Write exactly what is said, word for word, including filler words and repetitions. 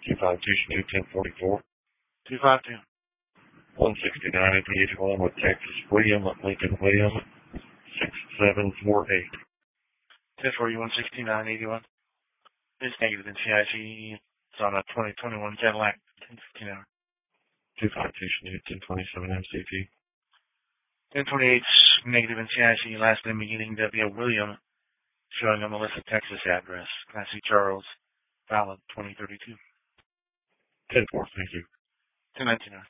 two five two Chanute ten forty-four. two five two. one sixty-nine at the one with Texas William, Lincoln William, six seven four eight. ten for you, one sixty-nine eighty-one. It's negative in C I C. It's on a twenty twenty-one Cadillac, ten fifty-nine. two five two Chanute ten twenty-seven M C T. ten twenty-eight's negative in C I C. Last name beginning W. William. Showing a Melissa, Texas address. Class C Charles. Valid twenty thirty-two. ten four, thank you. ten ninety-nine.